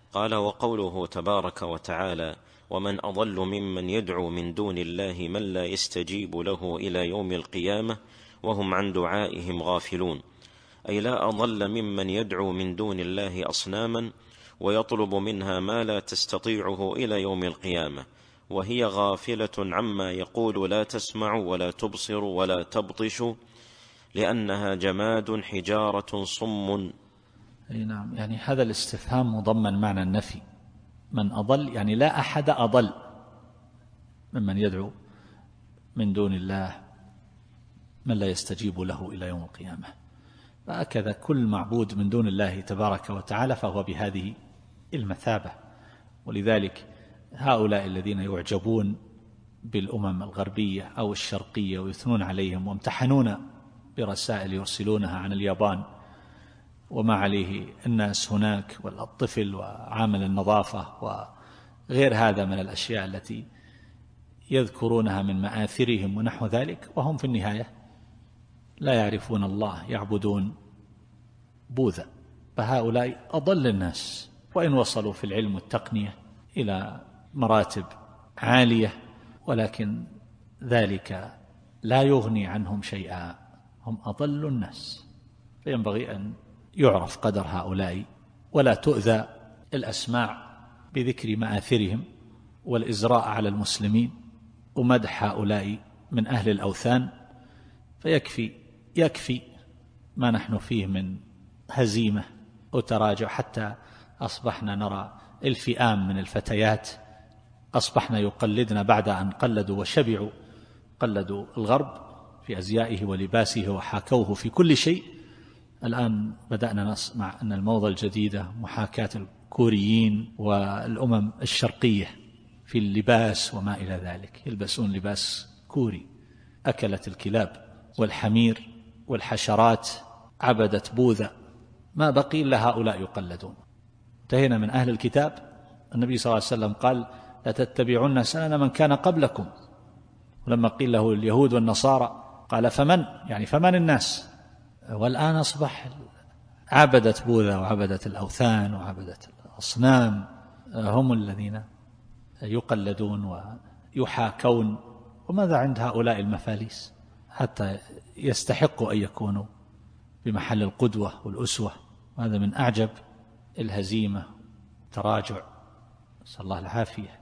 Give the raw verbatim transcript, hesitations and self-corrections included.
قال: وقوله تبارك وتعالى: ومن أضل ممن يدعو من دون الله من لا يستجيب له إلى يوم القيامة وهم عن دعائهم غافلون، أي لا أضل ممن يدعو من دون الله أصناما ويطلب منها ما لا تستطيعه إلى يوم القيامة، وهي غافلة عما يقول لا تسمع ولا تبصر ولا تبطش، لأنها جماد حجارة صم. أي نعم، يعني هذا الاستفهام مضمن معنى النفي. من أضل يعني لا أحد أضل ممن يدعو من دون الله من لا يستجيب له إلى يوم القيامة. فهكذا كل معبود من دون الله تبارك وتعالى فهو بهذه المثابة. ولذلك هؤلاء الذين يعجبون بالأمم الغربية أو الشرقية ويثنون عليهم وامتحنون برسائل يرسلونها عن اليابان وما عليه الناس هناك والطفل وعامل النظافة وغير هذا من الأشياء التي يذكرونها من مآثرهم ونحو ذلك، وهم في النهاية لا يعرفون الله، يعبدون بوذا. فهؤلاء أضل الناس، وإن وصلوا في العلم والتقنية إلى مراتب عالية، ولكن ذلك لا يغني عنهم شيئا، هم أضل الناس. فينبغي أن يعرف قدر هؤلاء ولا تؤذى الأسماع بذكر مآثرهم والإزراء على المسلمين ومدح هؤلاء من أهل الأوثان. فيكفي يكفي ما نحن فيه من هزيمة وتراجع، حتى أصبحنا نرى الفئام من الفتيات أصبحنا يقلدنا بعد أن قلدوا وشبعوا، قلدوا الغرب في أزيائه ولباسه وحاكوه في كل شيء. الآن بدأنا نسمع أن الموضة الجديدة محاكاة الكوريين والأمم الشرقية في اللباس وما إلى ذلك، يلبسون لباس كوري. أكلت الكلاب والحمير والحشرات، عبدت بوذا، ما بقي إلا هؤلاء يقلدون. انتهينا من أهل الكتاب. النبي صلى الله عليه وسلم قال: لا تتبعون سنن من كان قبلكم. ولما قيل له اليهود والنصارى قال: فمن؟ يعني فمن الناس؟ والآن أصبح عبدت بوذا وعبدت الأوثان وعبدت الأصنام هم الذين يقلدون ويحاكون. وماذا عند هؤلاء المفاليس حتى يستحقوا أن يكونوا بمحل القدوة والأسوة؟ هذا من أعجب الهزيمة، تراجع، نسأل الله العافية.